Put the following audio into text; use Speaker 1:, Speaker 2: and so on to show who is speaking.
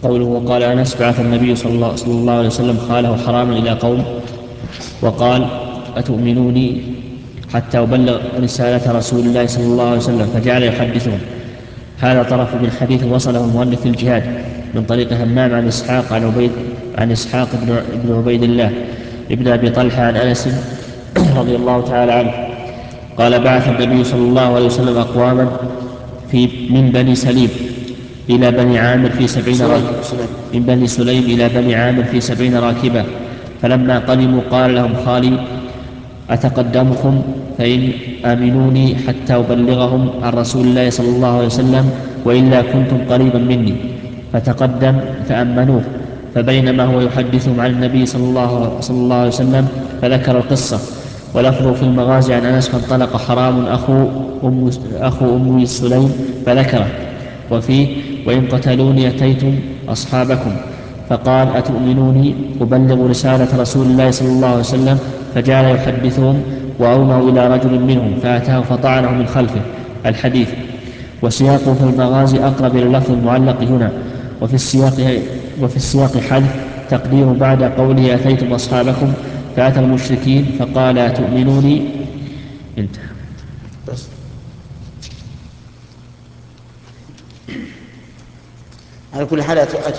Speaker 1: قوله وقال أنس بعث النبي صلى الله عليه وسلم خاله حراما إلى قوم وقال أتؤمنوني حتى أبلغ رسالة رسول الله صلى الله عليه وسلم فجعل يحدثهم. هذا طرف من حديث وصله المؤلف في الجهاد من طريق همام عن إسحاق بن عبيد الله ابن أبي طلحة عن أنس رضي الله تعالى عنه قال بعث النبي صلى الله عليه وسلم أقواما من بني سليم إلى بني عامر في 70 راكبة من بني سليم إلى بني عامر في 70 راكبة فلما قدموا قال لهم خالي أتقدمكم فإن آمنوني حتى أبلغهم عن رسول الله صلى الله عليه وسلم وإلا كنتم قريبا مني فتقدم فأمنوه فبينما هو يحدثهم عن النبي صلى الله عليه وسلم فذكر القصة ولفظه في المغازي عن أنس فانطلق حرام أخو أم سليم فذكره وفيه وإن قتلوني أتيتم أصحابكم فقال أتؤمنوني أبلغ رسالة رسول الله صلى الله عليه وسلم فجعل يحدثهم وأوموا إلى رجل منهم فأتاه فطعنه من خلفه الحديث. وسياقه في المغازي أقرب إلى اللفظ المعلق هنا وفي السياق حذف تقدير بعد قوله أتيتم أصحابكم فأتى المشركين فقال أتؤمنوني انتهى.
Speaker 2: بس على كل حال